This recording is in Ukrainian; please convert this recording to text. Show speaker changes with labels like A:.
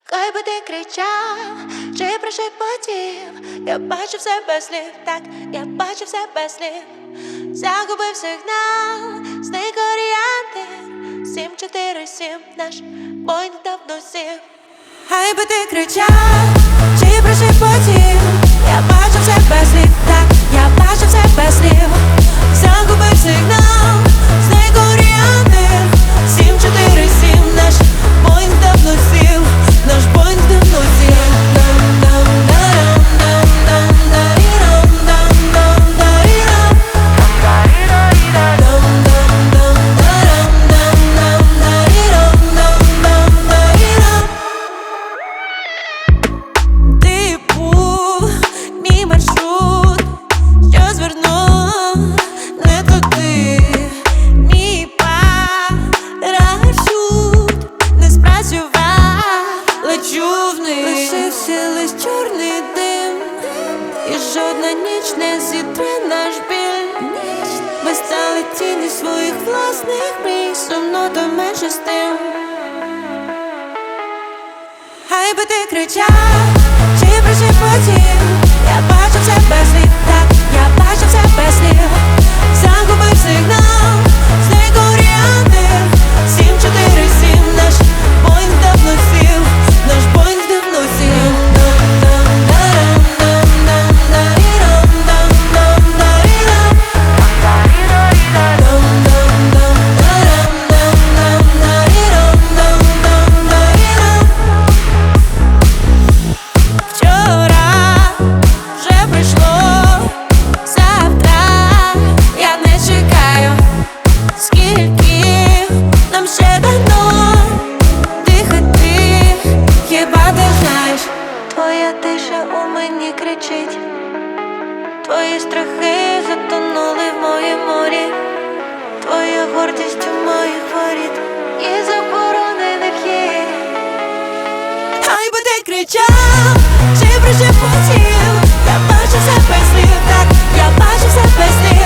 A: Хай би ти кричав, чи прошепотів, я бачу все без слів, так, я бачу все без слів. Загубив сигнал, зник орієнтир 747, наш Боїнг давно сів. Хай би ти кричав, чи прошепотів, я бачу все без слів, так, я бачу все без слів. Загубив сигнал, зник орієнтир 747, наш Боїнг давно сів. Наш Боїнг давно сів. Ти був мій маршрут, що звернув не туди. Мій парашут не спрацював, лечу вниз. Лишився лиш чорний дим, і жодна ніч не зітре наш біль. Ми стали тіні своїх власних мрій, сумно менше з тим. Хай би ти кричав, чи прошепотів, я бачу все без слів, так, я бачу все без слів. Загубив сигнал, зник орієнтир 747, наш Боїнг давно сів, наш Боїнг давно сів. Вчора вже прийшло, завтра я не чекаю. Скільки нам ще дано дихати, хіба ти знаєш? Твоя тиша у мені кричить, твої страхи затонули в моїм морі, твоя гордість у моїх воріт і заборонених є. Хай би ти кричав, чи прошепотів, я бачу все без слів, так, я бачу все без слів.